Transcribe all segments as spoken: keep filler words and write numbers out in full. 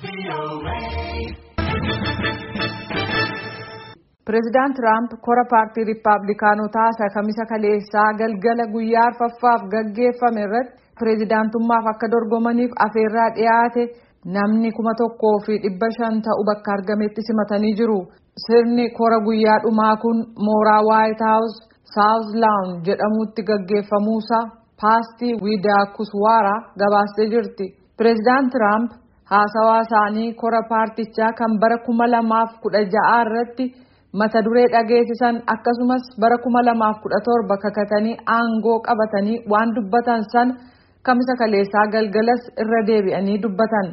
President Trump kora paartii Riippaabilikaanotaa isa kamisa kaleessaa galgala guyyaa arfaffaaf gaggeeffame irratti pireezidaantummaaf akka dorgomaniif afeerraa dhiyaate namni kuma tokkoo fi dhibba shan ta'u bakka argametti simatanii jiru. Sirni kora guyyaa dhumaa kun mooraa White House South Lawn jedhamutti gaggeeffamuusaa Paastii Wiidaakuswaaraa gabaastee jirti. President Trump haasawaa isaanii kora paartichaa kan bara kuma lamaaf kudha ja'a irratti mata duree dhageessisan akkasumas bara kuma lamaaf kudha torba kakatanii aangoo qabatanii waan dubbatan san kamisa kaleessaa galgalas irra deebi'anii dubbatan.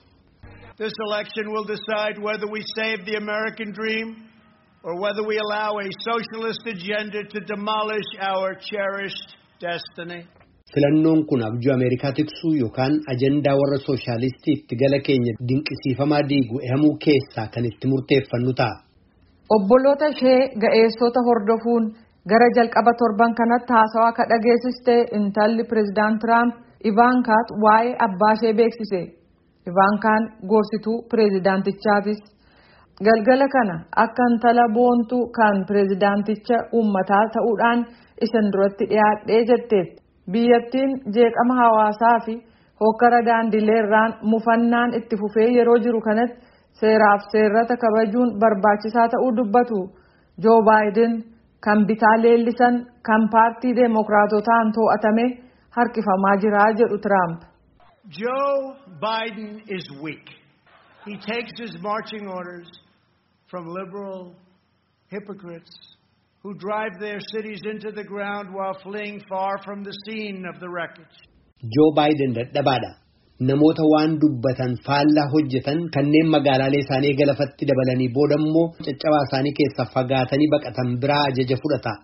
This election will decide whether we save the American dream or whether we allow a socialist agenda to demolish our cherished destiny. Filannoon kun abjuu Ameerikaa tiksuu yookaan ajandaa warra sooshaalistii itti gala keenya dinqisiifamaa diigu ehamuu keessaa kan itti murteeffannu ta'a. Obboloota ishee ga'eessota hordofuun gara jalqaba torban kanatti haasawaa akka dhageessiste intalli President Trump Ivankaat waa'ee abbaa ishee beeksise. Ivankaan gorsituu pireezidaantichaatis. Galgala kana akka intala boontuu kan pireezidaanticha uummataa ta'uudhaan isin duratti dhiyaadhee jetteetti. Biyyattiin jeeqama hawaasaa fi hokkara daandileerraan mufannaan itti fufee yeroo jiru kanatti seeraaf seerrata kabajuun barbaachisaa ta'uu dubbatu. Joo Baayiden kan bitaa leellisan kan paartii deemokiraatotaan to'atame harkifamaa jira jedhu Trump. Joe Biden is weak. He takes his marching orders from liberal hypocrites who drive their cities into the ground while fleeing far from the scene of the wreckage. Joe Biden dadhabaadha. Namoota waan dubbatan faallaa hojjetan kanneen magaalaalee isaanii galafatti dabalanii boodammoo caccabaa isaanii keessa fagaatanii baqatan biraa ajaja fudhata.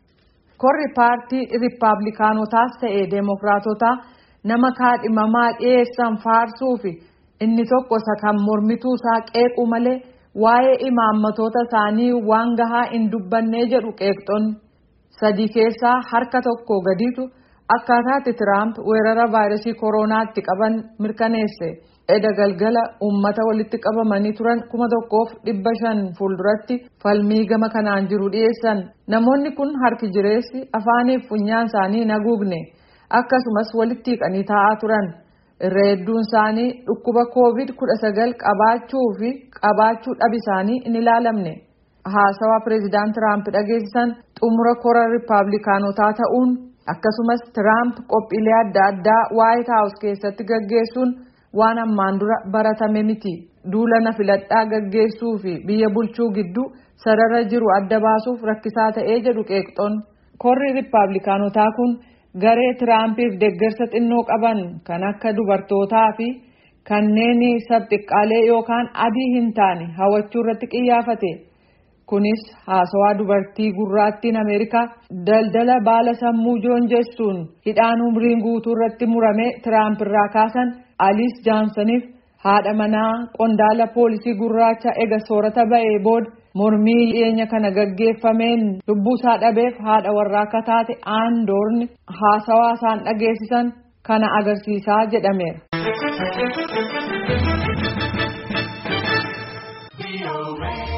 Korri paartii Riippaabilikaanotaas ta'ee Deemokiraatotaa nama kaadhimamaa dhiyeessan faarsuu fi inni tokko isa kan mormituu isaa qeequ malee waa'ee imaammatoota isaanii waan gahaa hin dubbannee jedhu qeeqxonni. Sadii keessaa harka tokko gadiitu akkaataatti Trump weerara vaayirasii koronaatti qaban mirkaneesse. Eda galgala uummata walitti qabamanii turan kuma tokkoof dhibba shan fuulduratti falmii gama kanaan jiru dhiyeessan. Namoonni kun harki jireessi afaaniif funyaan isaanii haguugne. Akkasumas walitti hiiqanii taa'aa turan. Irra hedduun isaanii dhukkuba koovid kudha sagal qabaachuu fi qabaachuu dhabi isaanii hin ilaalamne. Haasawaa pireezidaant Trump dhageessisan xumura kora Riippaabilikaanotaa ta'uun akkasumas Trump qophiilee adda addaa White House keessatti gaggeessuun waan ammaan dura baratame miti. Duula filadhaa gaggeessuu fi biyya bulchuu gidduu sarara jiru adda baasuuf rakkisaa ta'ee jedhu qeeqxoon. Korri Riippaabilikaanotaa kun garee Tiraampiif deeggarsa xinnoo qaban kan akka dubartootaa fi kanneen sabxiqqaalee yookaan adii hin taane hawachuu irratti xiyyeeffate. Kunis haasawaa dubartii gurraattiin Ameerikaa daldala baala sammuu joonjessuun hidhaan umriin guutuu irratti murame Tiraamp irraa kaasan Alice Johnsoniif haadha manaa qondaala poolisii gurraacha ega soorata ba'ee booda mormii dhiyeenya kana gaggeeffameen lubbuu isaa dhabeef haadha warraa akka taate aandoorni haasawaa isaan dhageessisan kana agarsiisaa jedhameera.